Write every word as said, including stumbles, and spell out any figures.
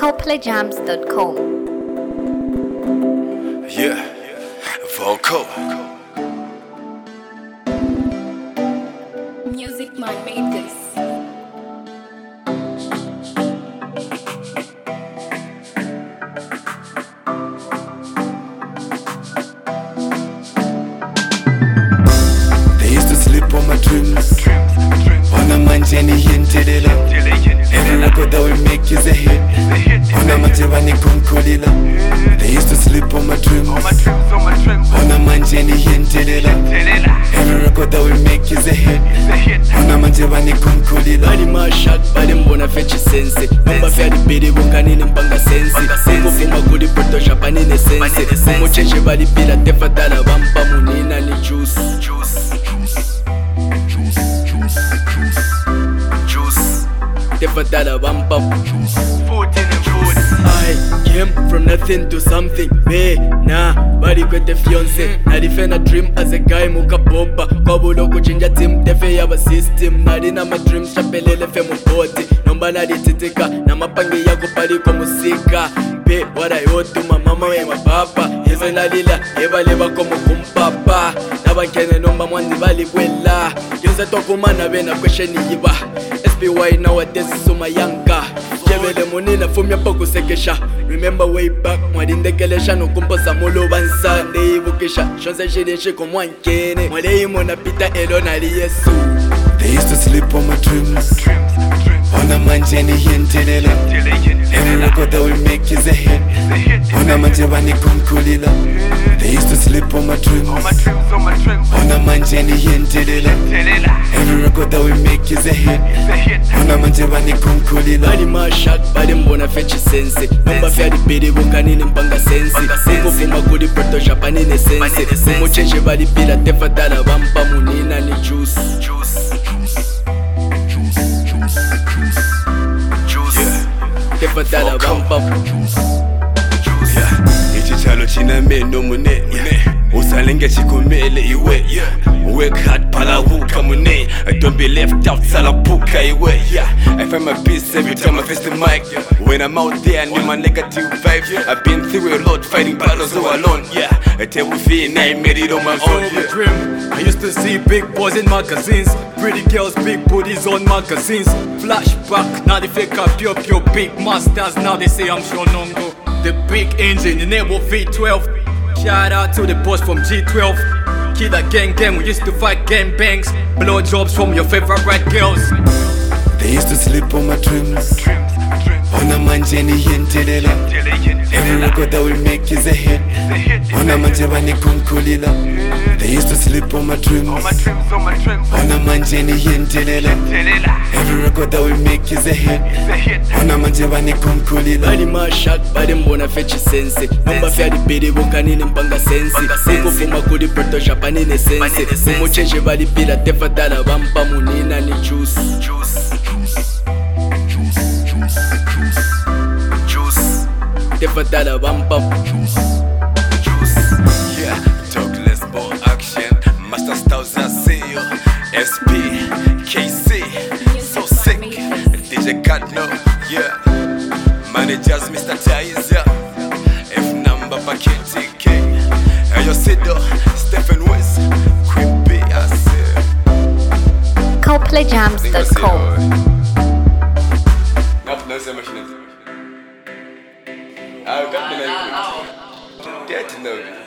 coplay jams dot com. Yeah, vocal. Music man made this. They used to sleep on my dreams. On a manjani hinted every record that we make is a hit. On a manjani kunkulila. They used to sleep on my dreams. On a manjani hinted every record that we make is a hit. On a manjani kunkulila. Bali mashak bali mbona fechi sense. Mamba fyadi bidi bukanini mpanga sense. Mungu fuma kudi proto shapanine sense. Mungu chenche bali pila tefatala bampa munina ni juice. Tefatala bampa I came from nothing to something. Be nah, bali kwete fiance. Nalifena dream as a guy muka boba. Kwabulo kuchinja team tefe yaba system. Nalina ma dreams chapelele fe mupoti. Nomba nalititika na mapangi yako pali kwa musika. Be wada yotu ma mama we ma papa. Yeze nalila eba leba komu kumpapa. Naba kene nomba mwandi bali kwela. Yonza toku mana bena kweshe ni yiba. S B Y nowadays is so my younger. Jebele monina fumya poko sekesha. Remember way back mwadindekelesha no kumposa molo bansa. Ndeivukisha shonze shirinshi kumwankene. Mwale imona pita elona li yesu. They used to sleep on my dreams. On a manjani hinted every record that we make is a hit. On a manjani kunkulila. They used to sleep on my dreams. On a manjani hinted every record that we make is a hit. On a manjani kunkulila. Bali mashak bali mbona fechi sense. Mamba fyadi bidi bukanini mpanga sense. Mungu fuma kudi proto shapanine sense. Mungu chenche bali pila tefatala bampa munina ni juice. Tefatala bampa ichitshalo china meno mune usalenge chikomele iwe work hard pala huka mune don't be left out salapuka iwe I find my peace every time I face the mic. When I'm out there I need my negative vibes. I've been through a lot fighting battles all alone. Yeah, I tell you feel I made it on my own. Yeah. I used to see big boys in magazines, pretty girls, big booties on magazines. Flashback, now they fake up pure pure big masters. Now they say I'm Shonongo. The big engine, the name of V twelve. Shout out to the boss from G twelve. Killer gang gang, we used to fight gang bangs. Blow jobs from your favorite red girls. They used to sleep on my dreams. On a manjani hinted every record that we make is a hit. On a manjani kunkulila. They used to sleep on my dreams. On a manjani hinted every record that we make is a hit. On a manjani kunkulila. Bali mashak bali mbona fechi sense. Mamba fyadi bidi bukanini mpanga sense. Mungu fuma kudi proto shapanine sense. Mungu chenche bali pila tefatala bampa munina ni juice. Tefatala bampa Yeah, talk less more action. Master Styles I see you. S P, K C, so sick. D J Cardno, yeah. Managers Mister Tizer. F number Paquete K. Ayo Sido, Stephen West. Creepy I say. coplay jams dot com. I've got the name. Get to know.